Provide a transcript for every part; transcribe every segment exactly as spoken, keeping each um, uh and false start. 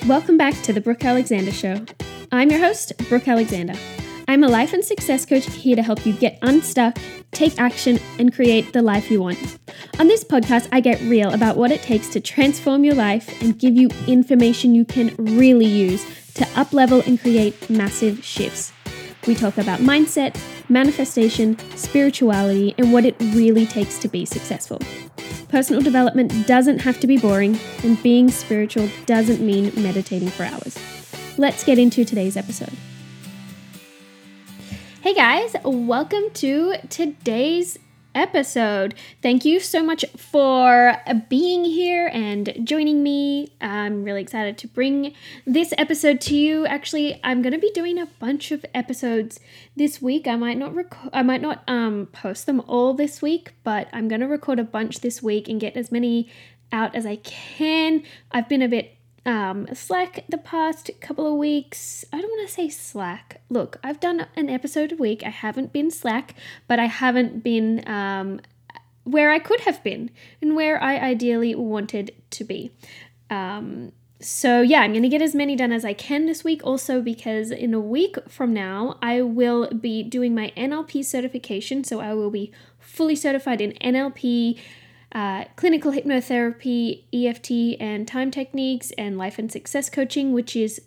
Welcome back to the Brooke Alexander Show. I'm your host, Brooke Alexander. I'm a life and success coach here to help you get unstuck, take action, and create the life you want. On this podcast, I get real about what it takes to transform your life and give you information you can really use to up-level and create massive shifts. We talk about mindset, manifestation, spirituality, and what it really takes to be successful. Personal development doesn't have to be boring, and being spiritual doesn't mean meditating for hours. Let's get into today's episode. Hey guys, welcome to today's episode. Thank you so much for being here and joining me. I'm really excited to bring this episode to you. Actually, I'm going to be doing a bunch of episodes this week. I might not rec- I might not um post them all this week, but I'm going to record a bunch this week and get as many out as I can. I've been a bit Um, slack the past couple of weeks. I don't want to say slack. Look, I've done an episode a week. I haven't been slack, but I haven't been um, where I could have been and where I ideally wanted to be. Um, so yeah, I'm going to get as many done as I can this week also because in a week from now, I will be doing my N L P certification. So I will be fully certified in N L P, Uh, clinical hypnotherapy, E F T, and time techniques, and life and success coaching, which is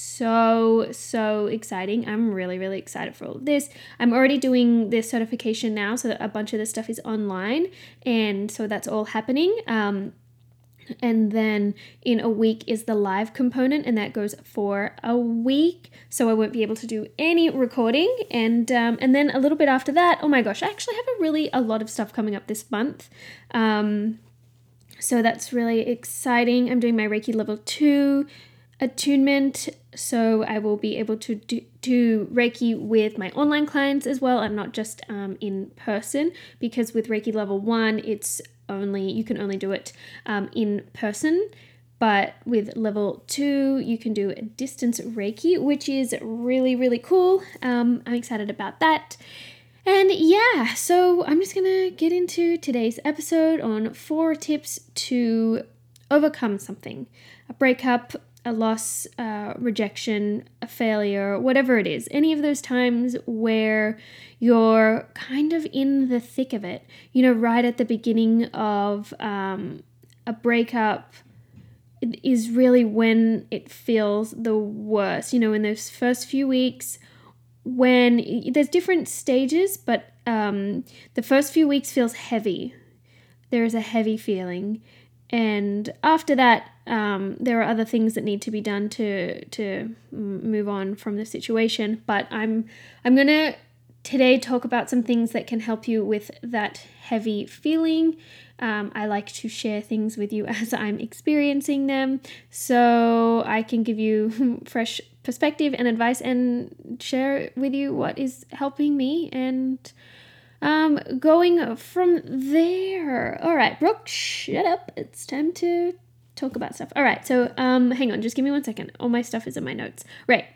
so, so exciting. I'm really, really excited for all of this. I'm already doing this certification now, so that a bunch of this stuff is online, and so that's all happening. Um, and then in a week is the live component, and that goes for a week, so I won't be able to do any recording. And um, and then a little bit after that, oh my gosh, I actually have a really a lot of stuff coming up this month. Um, so that's really exciting. I'm doing my Reiki level two attunement, so I will be able to do, do Reiki with my online clients as well. I'm not just um, in person, because with Reiki level one, it's only you can only do it um, in person. But with level two, you can do a distance Reiki, which is really, really cool. Um, I'm excited about that. And yeah, so I'm just going to get into today's episode on four tips to overcome something. A breakup, a loss, uh, rejection, a failure, whatever it is. Any of those times where you're kind of in the thick of it. You know, right at the beginning of um, a breakup is really when it feels the worst. You know, in those first few weeks, when there's different stages, but um, the first few weeks feels heavy. There is a heavy feeling. And after that, um, there are other things that need to be done to to move on from the situation. But I'm I'm gonna today talk about some things that can help you with that heavy feeling. Um, I like to share things with you as I'm experiencing them, so I can give you fresh perspective and advice and share with you what is helping me and um, going from there. All right, Brooke, shut up. It's time to talk about stuff. All right, so um, hang on, just give me one second. All my stuff is in my notes. Right.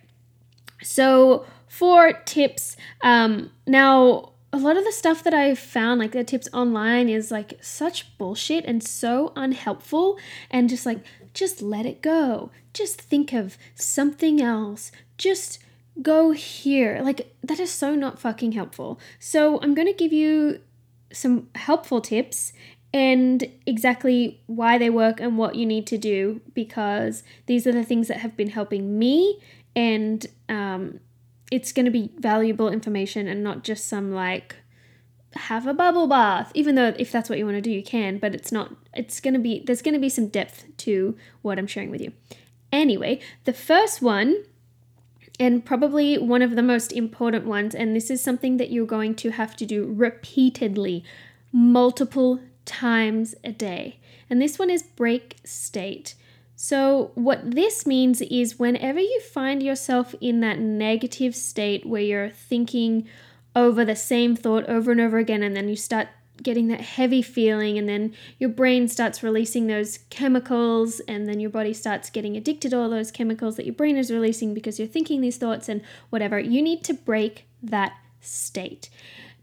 So four tips. Um, now, a lot of the stuff that I've found, like the tips online, is like such bullshit and so unhelpful, and just like, just let it go. Just think of something else. Just go here. Like, that is so not fucking helpful. So I'm going to give you some helpful tips and exactly why they work and what you need to do, because these are the things that have been helping me, and um, it's going to be valuable information and not just some like have a bubble bath, even though if that's what you want to do, you can, but it's not, it's going to be, there's going to be some depth to what I'm sharing with you. Anyway, the first one, and probably one of the most important ones, and this is something that you're going to have to do repeatedly, multiple times a day. And this one is break state. So what this means is whenever you find yourself in that negative state where you're thinking over the same thought over and over again, and then you start getting that heavy feeling, and then your brain starts releasing those chemicals, and then your body starts getting addicted to all those chemicals that your brain is releasing because you're thinking these thoughts and whatever, you need to break that state.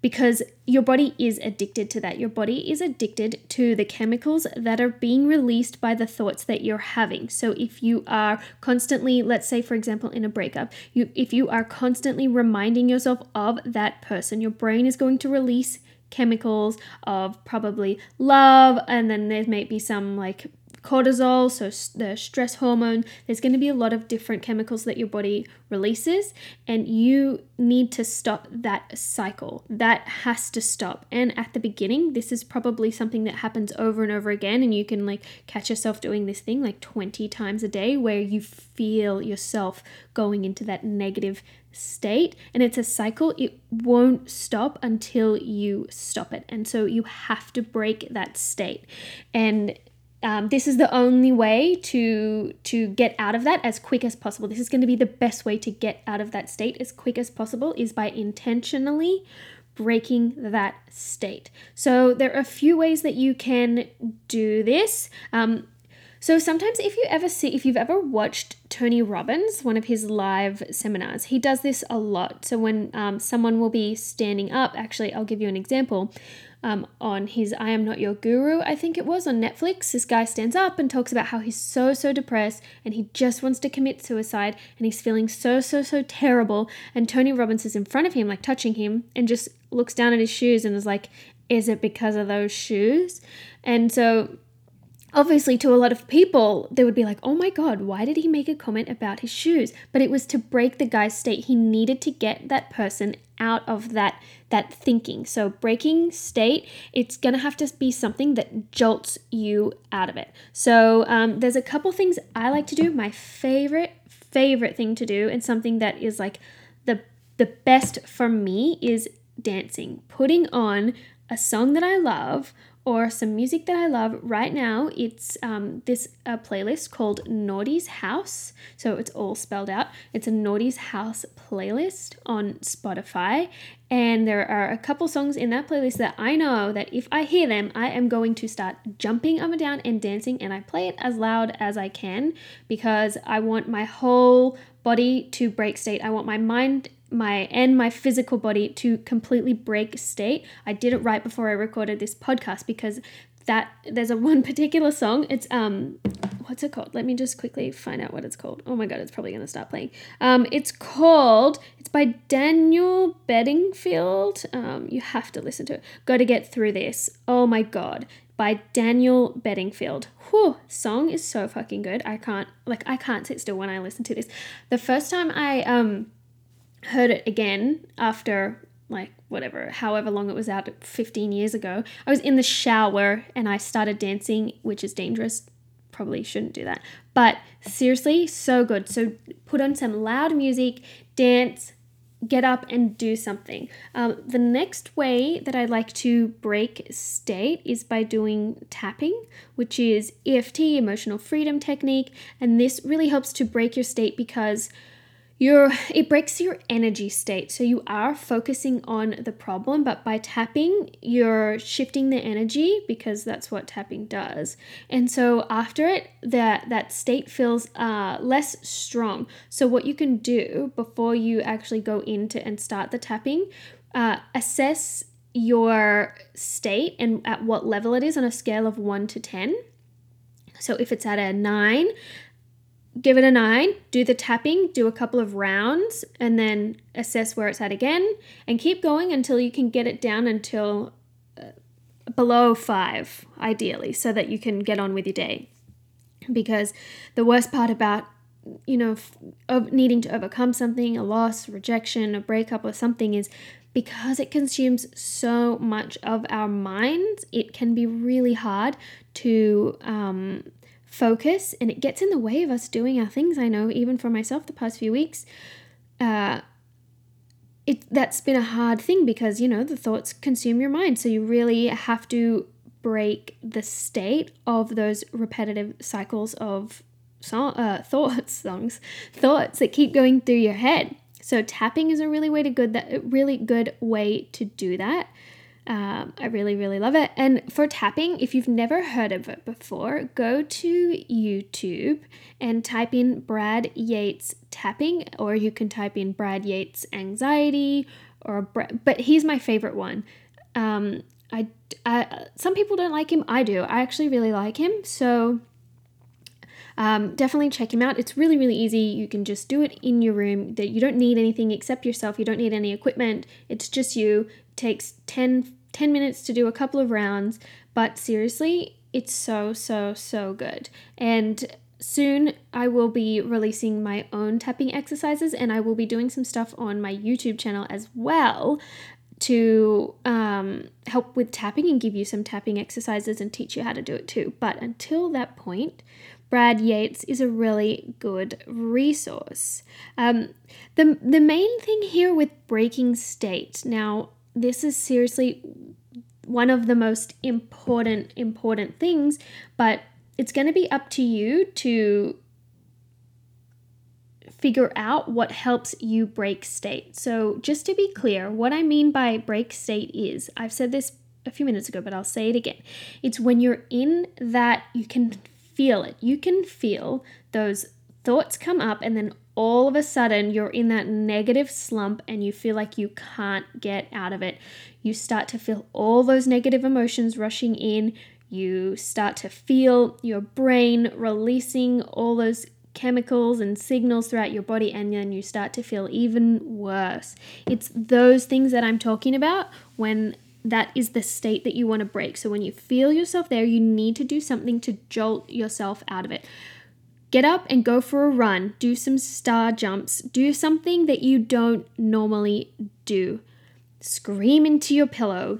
because your body is addicted to that. Your body is addicted to the chemicals that are being released by the thoughts that you're having. So if you are constantly, let's say, for example, in a breakup, you if you are constantly reminding yourself of that person, your brain is going to release chemicals of probably love, and then there may be some like cortisol, so the stress hormone. There's going to be a lot of different chemicals that your body releases, and you need to stop that cycle. That has to stop. And at the beginning, this is probably something that happens over and over again, and you can like catch yourself doing this thing like twenty times a day where you feel yourself going into that negative state, and it's a cycle. It won't stop until you stop it, and so you have to break that state. And Um, this is the only way to to get out of that as quick as possible. This is going to be the best way to get out of that state as quick as possible, is by intentionally breaking that state. So there are a few ways that you can do this. Um, so sometimes if you ever see, if you've ever watched Tony Robbins, one of his live seminars, he does this a lot. So when um, someone will be standing up, actually, I'll give you an example. Um, on his I Am Not Your Guru, I think it was, on Netflix, this guy stands up and talks about how he's so, so depressed and he just wants to commit suicide and he's feeling so, so, so terrible. And Tony Robbins is in front of him, like touching him, and just looks down at his shoes and is like, is it because of those shoes? And so obviously to a lot of people, they would be like, oh my God, why did he make a comment about his shoes? But it was to break the guy's state. He needed to get that person out of that that thinking. So breaking state, it's going to have to be something that jolts you out of it. So um, there's a couple things I like to do. My favorite, favorite thing to do, and something that is like the the best for me, is dancing. Putting on a song that I love or some music that I love. Right now, it's um, this uh, playlist called Naughty's House. So it's all spelled out. It's a Naughty's House playlist on Spotify. And there are a couple songs in that playlist that I know that if I hear them, I am going to start jumping up and down and dancing. And I play it as loud as I can because I want my whole body to break state. I want my mind my and my physical body to completely break state. I did it right before I recorded this podcast because that there's a one particular song. It's um what's it called? Let me just quickly find out what it's called. Oh my God, it's probably gonna start playing. Um it's called it's by Daniel Bedingfield. Um you have to listen to it. Gotta Get Through This. Oh my God. By Daniel Bedingfield. Whew, song is so fucking good. I can't like I can't sit still when I listen to this. The first time I um heard it again after like whatever, however long it was out, fifteen years ago, I was in the shower and I started dancing, which is dangerous. Probably shouldn't do that. But seriously, so good. So put on some loud music, dance, get up and do something. Um, the next way that I like to break state is by doing tapping, which is E F T, emotional freedom technique. And this really helps to break your state because Your, it breaks your energy state. So you are focusing on the problem, but by tapping, you're shifting the energy because that's what tapping does. And so after it, that, that state feels uh, less strong. So what you can do before you actually go into and start the tapping, uh, assess your state and at what level it is on a scale of one to ten. So if it's at a nine, give it a nine, do the tapping, do a couple of rounds, and then assess where it's at again, and keep going until you can get it down until uh, below five, ideally, so that you can get on with your day. Because the worst part about, you know, f- of needing to overcome something, a loss, rejection, a breakup or something, is because it consumes so much of our minds, it can be really hard to um, focus, and it gets in the way of us doing our things. I know, even for myself, the past few weeks, uh, it that's been a hard thing because, you know, the thoughts consume your mind. So you really have to break the state of those repetitive cycles of song, uh, thoughts, songs, thoughts that keep going through your head. So tapping is a really way to good that really good way to do that. Um, I really, really love it. And for tapping, if you've never heard of it before, go to YouTube and type in Brad Yates tapping, or you can type in Brad Yates anxiety or a bre- but he's my favorite one. Um, I, I some people don't like him. I do. I actually really like him. So um, definitely check him out. It's really, really easy. You can just do it in your room. That you don't need anything except yourself. You don't need any equipment. It's just you. It takes ten, ten minutes to do a couple of rounds. But seriously, it's so, so, so good. And soon I will be releasing my own tapping exercises, and I will be doing some stuff on my YouTube channel as well to um, help with tapping and give you some tapping exercises and teach you how to do it too. But until that point, Brad Yates is a really good resource. Um, the, the main thing here with breaking state, now this is seriously one of the most important, important things, but it's going to be up to you to figure out what helps you break state. So just to be clear, what I mean by break state is, I've said this a few minutes ago, but I'll say it again. It's when you're in that, you can feel it. You can feel those thoughts come up, and then all of a sudden you're in that negative slump and you feel like you can't get out of it. You start to feel all those negative emotions rushing in. You start to feel your brain releasing all those chemicals and signals throughout your body, and then you start to feel even worse. It's those things that I'm talking about when that is the state that you want to break. So when you feel yourself there, you need to do something to jolt yourself out of it. Get up and go for a run. Do some star jumps. Do something that you don't normally do. Scream into your pillow.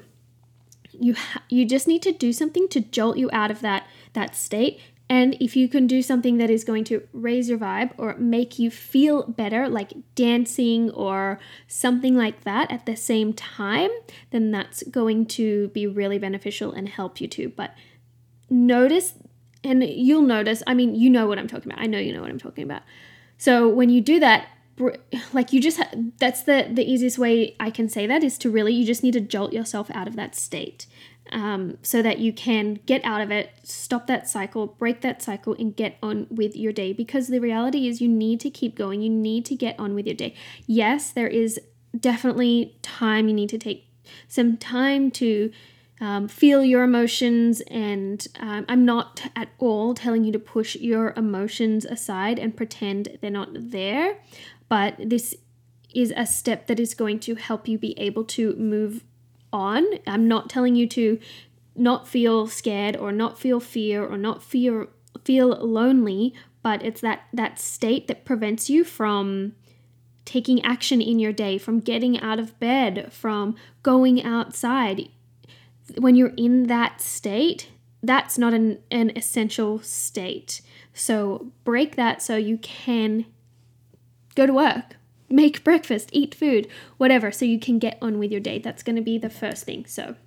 You ha- you just need to do something to jolt you out of that that state. And if you can do something that is going to raise your vibe or make you feel better, like dancing or something like that at the same time, then that's going to be really beneficial and help you too. But notice, and you'll notice, I mean, you know what I'm talking about. I know you know what I'm talking about. So when you do that, like you just, ha- that's the, the easiest way I can say that is to really, you just need to jolt yourself out of that state. Um, so that you can get out of it, stop that cycle, break that cycle, and get on with your day. Because the reality is you need to keep going. You need to get on with your day. Yes, there is definitely time. You need to take some time to um, feel your emotions. And um, I'm not at all telling you to push your emotions aside and pretend they're not there. But this is a step that is going to help you be able to move on. I'm not telling you to not feel scared or not feel fear or not feel feel lonely, but it's that that state that prevents you from taking action in your day, from getting out of bed, from going outside. When you're in that state, that's not an, an essential state. So break that so you can go to work, make breakfast, eat food, whatever, so you can get on with your day. That's going to be the first thing. So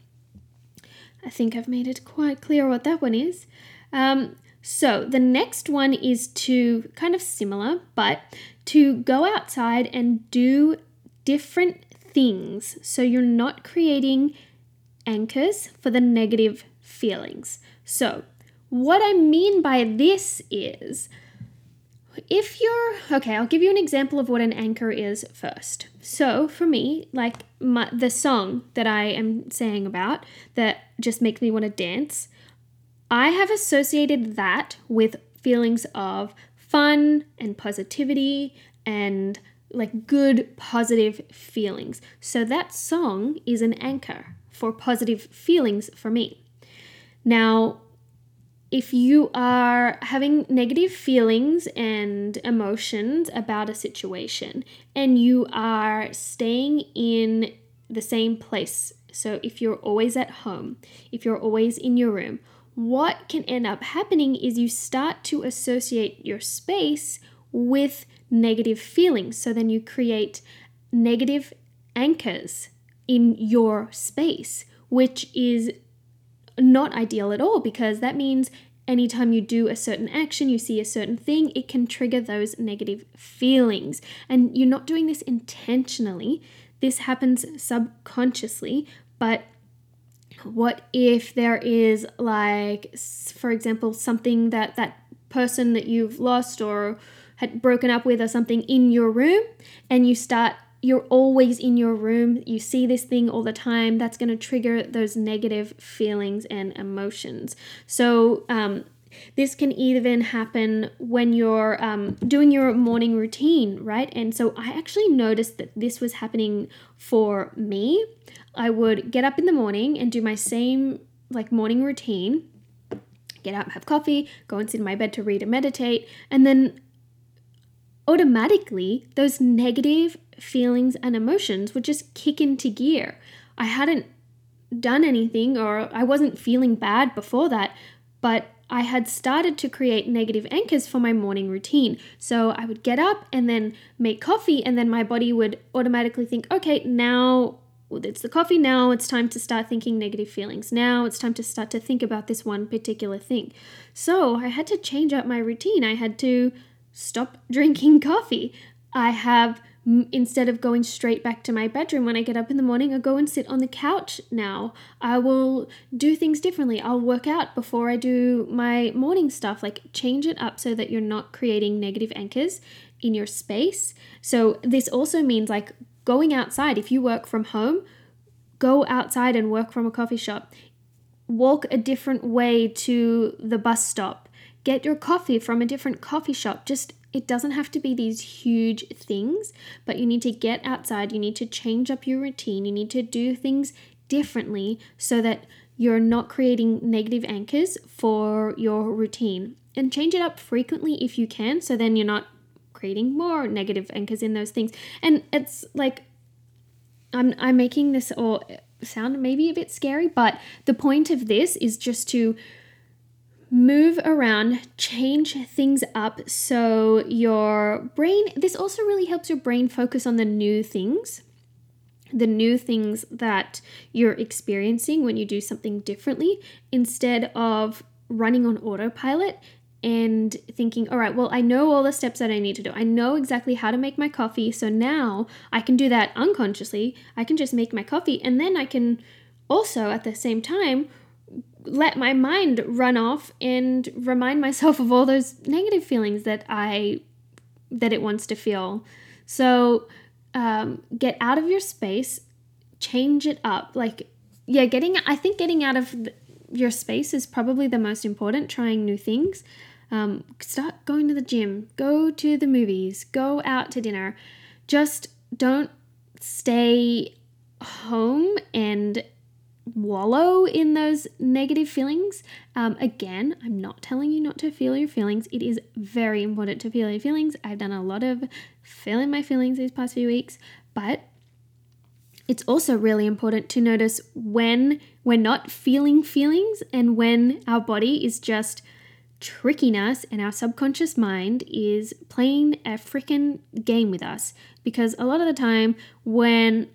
I think I've made it quite clear what that one is. Um, so the next one is to kind of similar, but to go outside and do different things so you're not creating anchors for the negative feelings. So what I mean by this is, if you're, okay, I'll give you an example of what an anchor is first. So for me, like my, the song that I am saying about that just makes me want to dance, I have associated that with feelings of fun and positivity and like good positive feelings. So that song is an anchor for positive feelings for me. Now, if you are having negative feelings and emotions about a situation and you are staying in the same place, so if you're always at home, if you're always in your room, what can end up happening is you start to associate your space with negative feelings. So then you create negative anchors in your space, which is not ideal at all, because that means anytime you do a certain action, you see a certain thing, it can trigger those negative feelings. And you're not doing this intentionally. This happens subconsciously. But what if there is, like, for example, something that that person that you've lost or had broken up with or something in your room, and you start you're always in your room, you see this thing all the time, that's going to trigger those negative feelings and emotions. So um, this can even happen when you're um, doing your morning routine, right? And so I actually noticed that this was happening for me. I would get up in the morning and do my same like morning routine, get up, have coffee, go and sit in my bed to read and meditate, and then automatically those negative feelings and emotions would just kick into gear. I hadn't done anything, or I wasn't feeling bad before that, but I had started to create negative anchors for my morning routine. So I would get up and then make coffee, and then my body would automatically think, okay, now it's the coffee, now it's time to start thinking negative feelings. Now it's time to start to think about this one particular thing. So I had to change up my routine. I had to stop drinking coffee. I have, instead of going straight back to my bedroom when I get up in the morning, I go and sit on the couch now. I will do things differently. I'll work out before I do my morning stuff. Like, change it up so that you're not creating negative anchors in your space. So this also means like going outside. If you work from home, go outside and work from a coffee shop. Walk a different way to the bus stop. Get your coffee from a different coffee shop. Just, it doesn't have to be these huge things, but you need to get outside. You need to change up your routine. You need to do things differently so that you're not creating negative anchors for your routine. And change it up frequently if you can, so then you're not creating more negative anchors in those things. And it's like, I'm I'm making this all sound maybe a bit scary, but the point of this is just to move around, change things up so your brain, this also really helps your brain focus on the new things, the new things that you're experiencing when you do something differently, instead of running on autopilot and thinking, all right, well, I know all the steps that I need to do. I know exactly how to make my coffee. So now I can do that unconsciously. I can just make my coffee, and then I can also at the same time let my mind run off and remind myself of all those negative feelings that I that it wants to feel. So um, get out of your space, change it up. Like, yeah, getting I think getting out of the, your space is probably the most important. Trying new things. Um, start going to the gym. Go to the movies. Go out to dinner. Just don't stay home and wallow in those negative feelings. Um, again, I'm not telling you not to feel your feelings. It is very important to feel your feelings. I've done a lot of feeling my feelings these past few weeks, but it's also really important to notice when we're not feeling feelings and when our body is just tricking us and our subconscious mind is playing a freaking game with us. Because a lot of the time when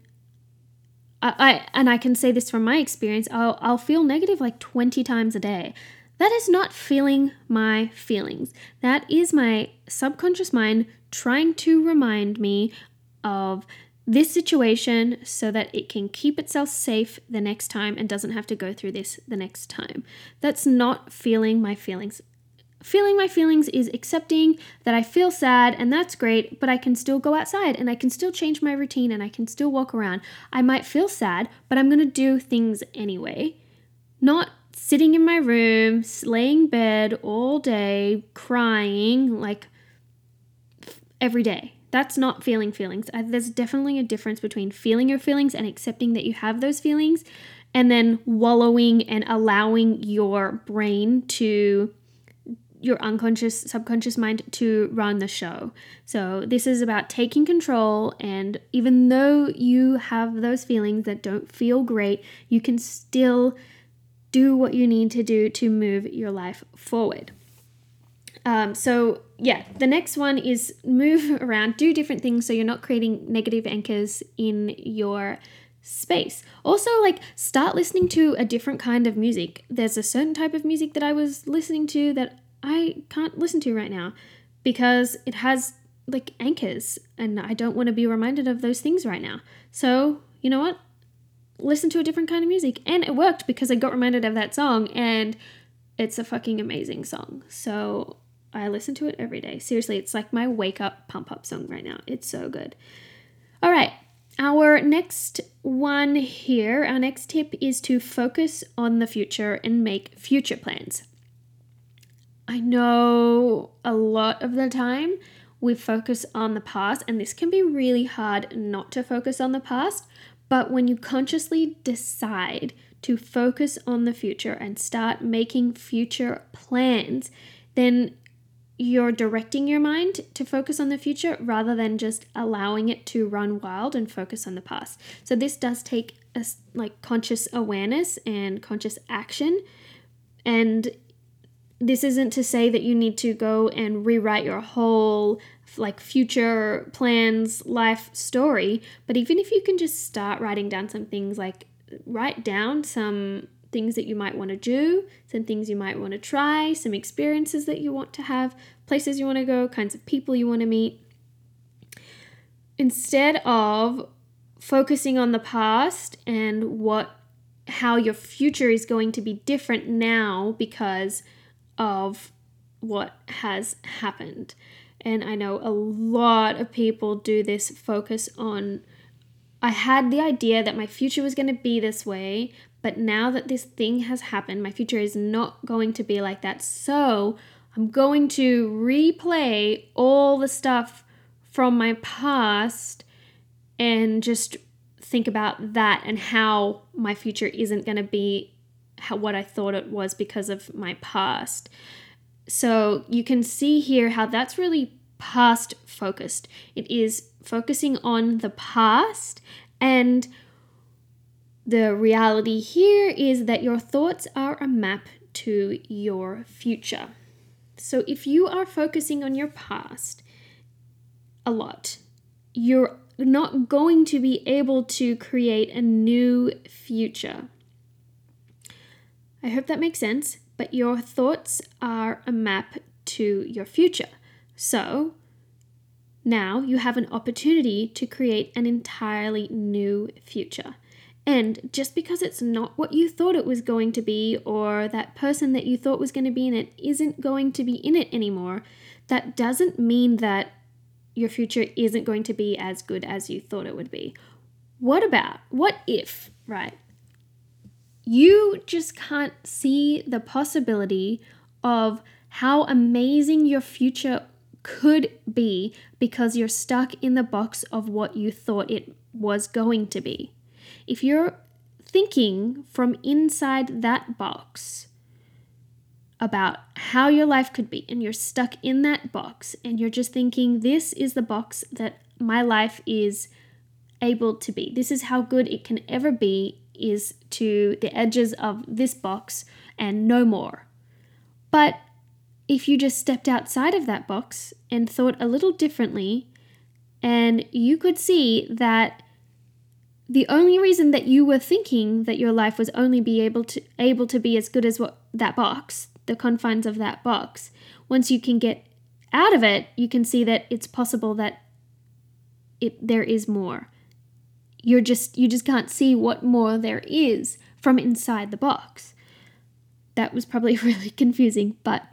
I, I and I can say this from my experience, I'll, I'll feel negative like twenty times a day. That is not feeling my feelings. That is my subconscious mind trying to remind me of this situation so that it can keep itself safe the next time and doesn't have to go through this the next time. That's not feeling my feelings. Feeling my feelings is accepting that I feel sad, and that's great, but I can still go outside and I can still change my routine and I can still walk around. I might feel sad, but I'm going to do things anyway. Not sitting in my room, laying in bed all day, crying like every day. That's not feeling feelings. There's definitely a difference between feeling your feelings and accepting that you have those feelings, and then wallowing and allowing your brain to your unconscious, subconscious mind to run the show. So this is about taking control, and even though you have those feelings that don't feel great, you can still do what you need to do to move your life forward. Um, so yeah, the next one is move around, do different things so you're not creating negative anchors in your space. Also, like, start listening to a different kind of music. There's a certain type of music that I was listening to that I can't listen to right now because it has like anchors and I don't want to be reminded of those things right now. So, you know what? Listen to a different kind of music. And it worked because I got reminded of that song, and it's a fucking amazing song. So I listen to it every day. Seriously, it's like my wake up pump up song right now. It's so good. All right. Our next one here, our next tip is to focus on the future and make future plans. I know a lot of the time we focus on the past, and this can be really hard not to focus on the past, but when you consciously decide to focus on the future and start making future plans, then you're directing your mind to focus on the future rather than just allowing it to run wild and focus on the past. So this does take a like conscious awareness and conscious action. And this isn't to say that you need to go and rewrite your whole like future plans, life story, but even if you can just start writing down some things, like write down some things that you might want to do, some things you might want to try, some experiences that you want to have, places you want to go, kinds of people you want to meet. Instead of focusing on the past and what how your future is going to be different now because of what has happened. And I know a lot of people do this focus on, I had the idea that my future was going to be this way, but now that this thing has happened, my future is not going to be like that. So I'm going to replay all the stuff from my past and just think about that and how my future isn't going to be how, what I thought it was because of my past. So you can see here how that's really past focused. It is focusing on the past, and the reality here is that your thoughts are a map to your future. So if you are focusing on your past a lot, you're not going to be able to create a new future. I hope that makes sense, but your thoughts are a map to your future. So now you have an opportunity to create an entirely new future. And just because it's not what you thought it was going to be, or that person that you thought was going to be in it isn't going to be in it anymore, that doesn't mean that your future isn't going to be as good as you thought it would be. What about, what if, right? You just can't see the possibility of how amazing your future could be because you're stuck in the box of what you thought it was going to be. If you're thinking from inside that box about how your life could be, and you're stuck in that box, and you're just thinking, this is the box that my life is able to be. This is how good it can ever be, is to the edges of this box and no more. But if you just stepped outside of that box and thought a little differently, and you could see that the only reason that you were thinking that your life was only be able to able to be as good as what that box, the confines of that box, once you can get out of it, you can see that it's possible that it there is more. You're just you just can't see what more there is from inside the box. That was probably really confusing, but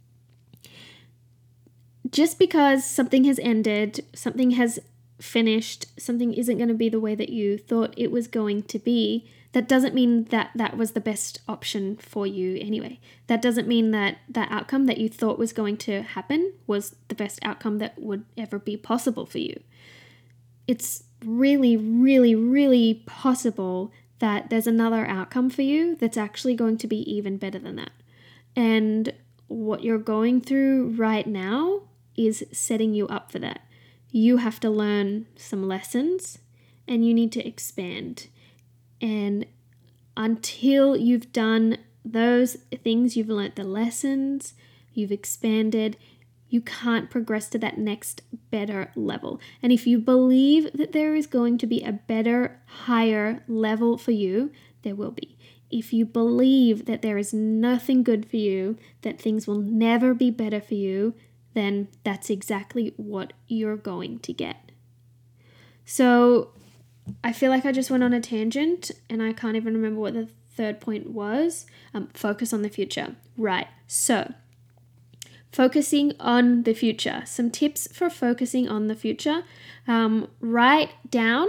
just because something has ended, something has finished, something isn't going to be the way that you thought it was going to be, that doesn't mean that that was the best option for you anyway. That doesn't mean that that outcome that you thought was going to happen was the best outcome that would ever be possible for you. It's really, really, really possible that there's another outcome for you that's actually going to be even better than that. And what you're going through right now is setting you up for that. You have to learn some lessons and you need to expand. And until you've done those things, you've learnt the lessons, you've expanded, you can't progress to that next better level. And if you believe that there is going to be a better, higher level for you, there will be. If you believe that there is nothing good for you, that things will never be better for you, then that's exactly what you're going to get. So I feel like I just went on a tangent and I can't even remember what the third point was. Um, focus on the future. Right. So focusing on the future. Some tips for focusing on the future. Um, write down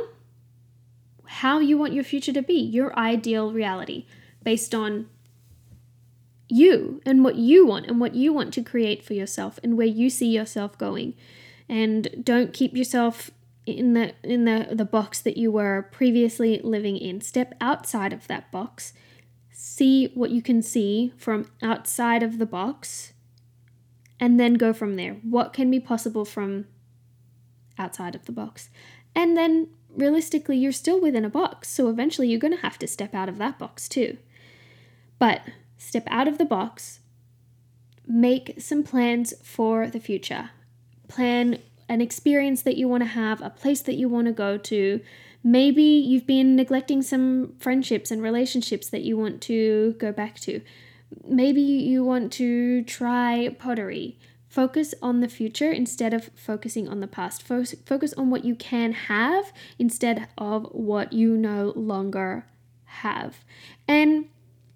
how you want your future to be, your ideal reality, based on you and what you want and what you want to create for yourself and where you see yourself going. And don't keep yourself in the in the, the box that you were previously living in. Step outside of that box. See what you can see from outside of the box, and then go from there. What can be possible from outside of the box? And then realistically, you're still within a box, so eventually you're going to have to step out of that box too. But step out of the box, make some plans for the future. Plan an experience that you want to have, a place that you want to go to. Maybe you've been neglecting some friendships and relationships that you want to go back to. Maybe you want to try pottery. Focus on the future instead of focusing on the past. Focus on what you can have instead of what you no longer have. And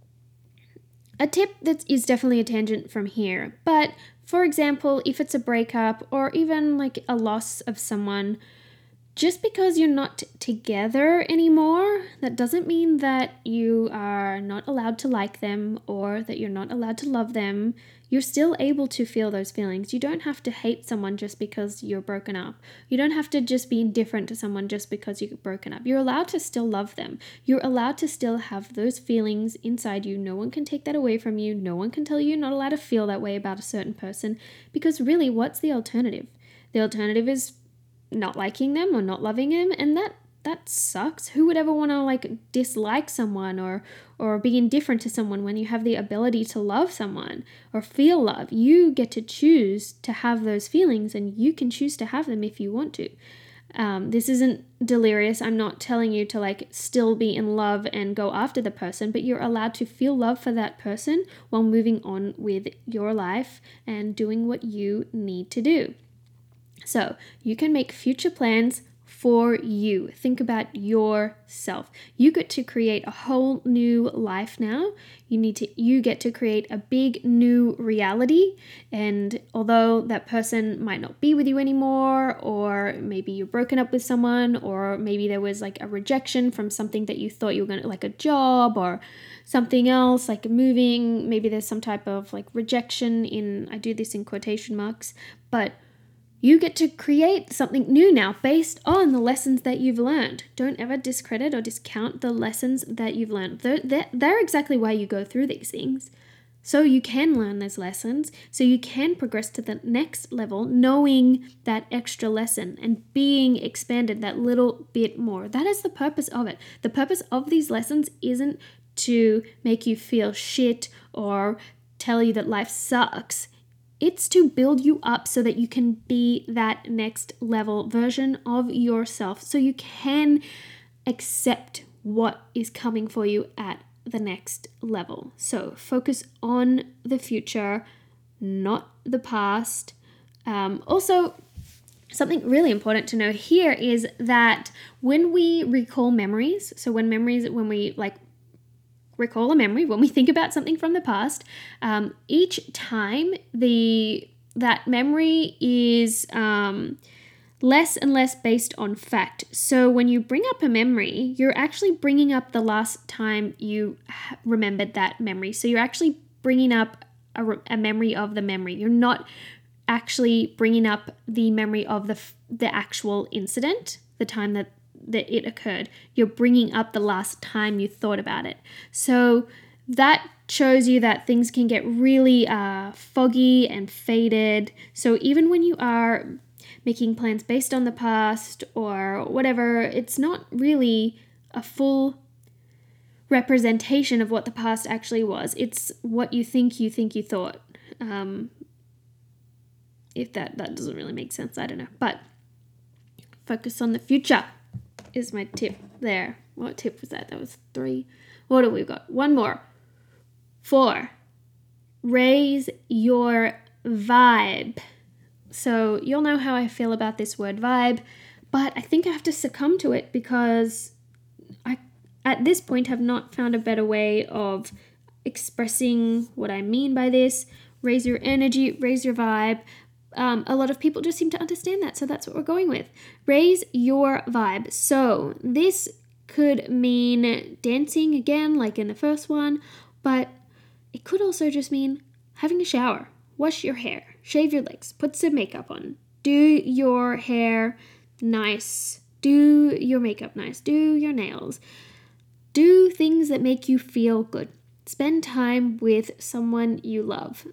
a tip that is definitely a tangent from here, but for example, if it's a breakup or even like a loss of someone, just because you're not together anymore, that doesn't mean that you are not allowed to like them or that you're not allowed to love them. You're still able to feel those feelings. You don't have to hate someone just because you're broken up. You don't have to just be indifferent to someone just because you're broken up. You're allowed to still love them. You're allowed to still have those feelings inside you. No one can take that away from you. No one can tell you you're not allowed to feel that way about a certain person, because really, what's the alternative? The alternative is not liking them or not loving them, and that that sucks. Who would ever want to like dislike someone or or be indifferent to someone when you have the ability to love someone or feel love? You get to choose to have those feelings, and you can choose to have them if you want to. Um, this isn't delirious. I'm not telling you to like still be in love and go after the person, but you're allowed to feel love for that person while moving on with your life and doing what you need to do. So you can make future plans for you. Think about yourself. You get to create a whole new life now. You need to, you get to create a big new reality. And although that person might not be with you anymore, or maybe you're broken up with someone, or maybe there was like a rejection from something that you thought you were going to, like a job or something else, like moving, maybe there's some type of like rejection in, I do this in quotation marks, but you get to create something new now based on the lessons that you've learned. Don't ever discredit or discount the lessons that you've learned. They're, they're, they're exactly why you go through these things. So you can learn those lessons, so you can progress to the next level, knowing that extra lesson and being expanded that little bit more. That is the purpose of it. The purpose of these lessons isn't to make you feel shit or tell you that life sucks. It's to build you up so that you can be that next level version of yourself, so you can accept what is coming for you at the next level. So focus on the future, not the past. Um, also, something really important to know here is that when we recall memories, so when memories, when we like recall a memory, when we think about something from the past, um, each time the that memory is um, less and less based on fact. So when you bring up a memory, you're actually bringing up the last time you remembered that memory. So you're actually bringing up a, a memory of the memory. You're not actually bringing up the memory of the the actual incident, the time that that it occurred. You're bringing up the last time you thought about it. So that shows you that things can get really uh, foggy and faded. So even when you are making plans based on the past or whatever, it's not really a full representation of what the past actually was. It's what you think you think you thought. Um, if that, that doesn't really make sense, I don't know. But focus on the future is my tip there. What tip was that? That was three. What do we got? One more. Four. Raise your vibe. So you'll know how I feel about this word vibe, but I think I have to succumb to it because I, at this point, have not found a better way of expressing what I mean by this. raise your energy, raise your vibe. Um, a lot of people just seem to understand that, so that's what we're going with. Raise your vibe. So this could mean dancing again, like in the first one, but it could also just mean having a shower, wash your hair, shave your legs, put some makeup on, do your hair nice, do your makeup nice, do your nails, do things that make you feel good. Spend time with someone you love.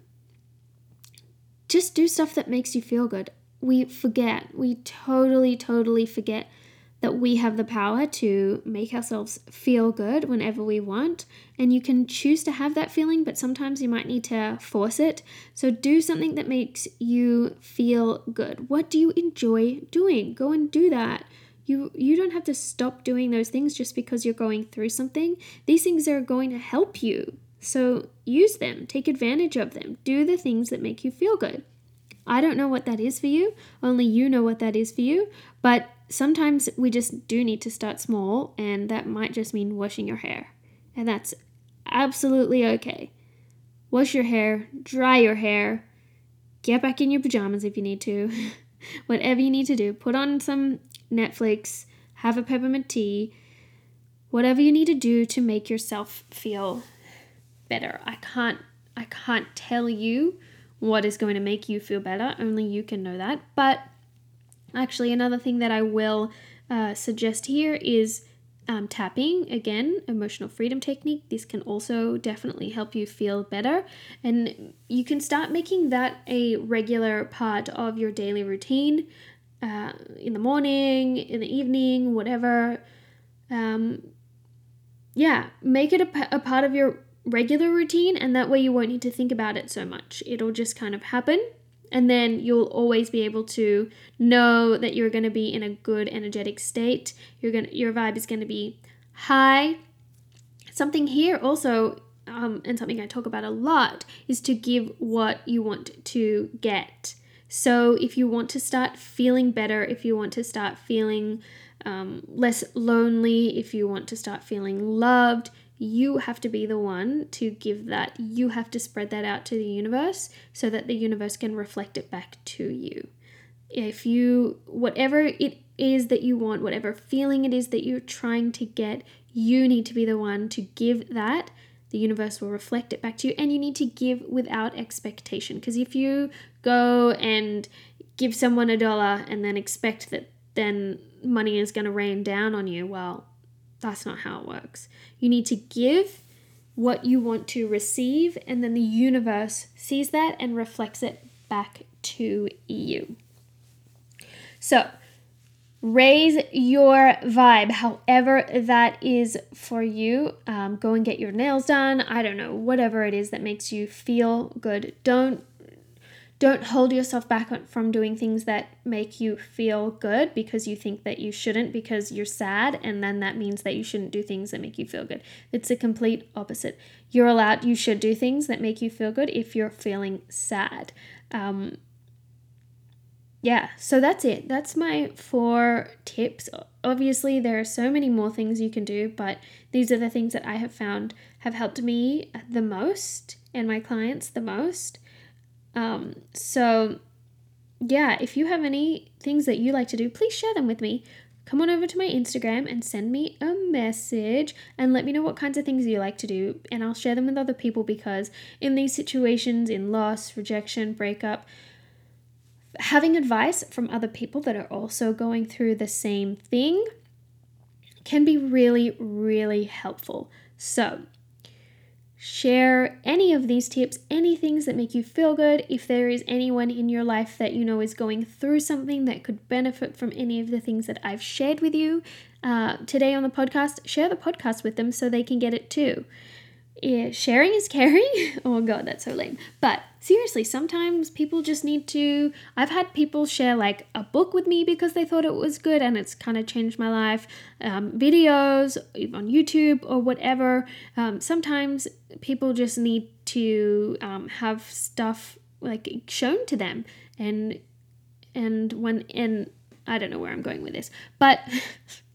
Just do stuff that makes you feel good. We forget, we totally, totally forget that we have the power to make ourselves feel good whenever we want. And you can choose to have that feeling, but sometimes you might need to force it. So do something that makes you feel good. What do you enjoy doing? Go and do that. You, you don't have to stop doing those things just because you're going through something. These things are going to help you. So use them, take advantage of them, do the things that make you feel good. I don't know what that is for you, only you know what that is for you, but sometimes we just do need to start small, and that might just mean washing your hair, and that's absolutely okay. Wash your hair, dry your hair, get back in your pajamas if you need to, whatever you need to do, put on some Netflix, have a peppermint tea, whatever you need to do to make yourself feel better. I can't I can't tell you what is going to make you feel better. Only you can know that. But actually, another thing that I will uh, suggest here is um, tapping. Again, emotional freedom technique. This can also definitely help you feel better. And you can start making that a regular part of your daily routine uh, in the morning, in the evening, whatever. Um, yeah, make it a, a part of your regular routine, and that way you won't need to think about it so much. It'll just kind of happen, and then you'll always be able to know that you're going to be in a good energetic state. You're going your vibe is going to be high. Something here also, um, and something I talk about a lot, is to give what you want to get. So if you want to start feeling better, if you want to start feeling um, less lonely, if you want to start feeling loved, you have to be the one to give that. You have to spread that out to the universe so that the universe can reflect it back to you. If you, whatever it is that you want, whatever feeling it is that you're trying to get, you need to be the one to give that. The universe will reflect it back to you, and you need to give without expectation. Because if you go and give someone a dollar and then expect that then money is going to rain down on you, well, that's not how it works. You need to give what you want to receive, and then the universe sees that and reflects it back to you. So, raise your vibe, however that is for you. Um, go and get your nails done. I don't know, whatever it is that makes you feel good. Don't Don't hold yourself back from doing things that make you feel good because you think that you shouldn't because you're sad, and then that means that you shouldn't do things that make you feel good. It's the complete opposite. You're allowed, you should do things that make you feel good if you're feeling sad. Um, yeah, so that's it. That's my four tips. Obviously, there are so many more things you can do, but these are the things that I have found have helped me the most and my clients the most. Um, so yeah, if you have any things that you like to do, please share them with me. Come on over to my Instagram and send me a message and let me know what kinds of things you like to do, and I'll share them with other people, because in these situations, in loss, rejection, breakup, having advice from other people that are also going through the same thing can be really, really helpful. So share any of these tips, any things that make you feel good. If there is anyone in your life that you know is going through something that could benefit from any of the things that I've shared with you uh, today on the podcast, share the podcast with them so they can get it too. Yeah, sharing is caring. Oh God, that's so lame. But seriously, sometimes people just need to, I've had people share like a book with me because they thought it was good and it's kind of changed my life. Um, videos on YouTube or whatever. Um, sometimes people just need to um, have stuff like shown to them. And, and when, and I don't know where I'm going with this, but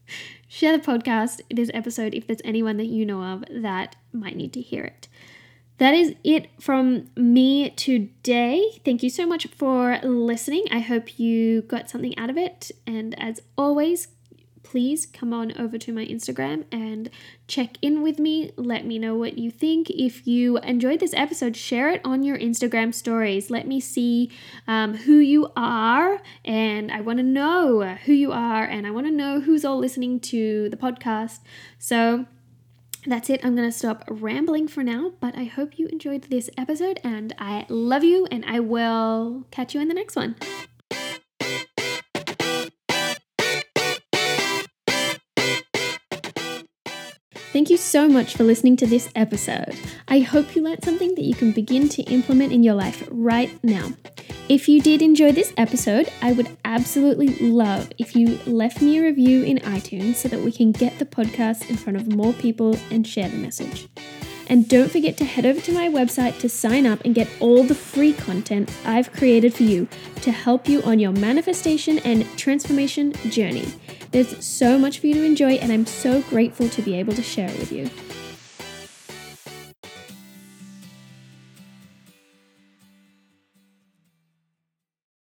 share the podcast, this episode, if there's anyone that you know of that might need to hear it. that is it from me today. Thank you so much for listening. I hope you got something out of it. And as always, please come on over to my Instagram and check in with me. Let me know what you think. If you enjoyed this episode, share it on your Instagram stories. Let me see um, who you are, and I want to know who you are, and I want to know who's all listening to the podcast. So that's it. I'm going to stop rambling for now, but I hope you enjoyed this episode, and I love you, and I will catch you in the next one. Thank you so much for listening to this episode. I hope you learned something that you can begin to implement in your life right now. If you did enjoy this episode, I would absolutely love if you left me a review in iTunes so that we can get the podcast in front of more people and share the message. And don't forget to head over to my website to sign up and get all the free content I've created for you to help you on your manifestation and transformation journey. There's so much for you to enjoy, and I'm so grateful to be able to share it with you.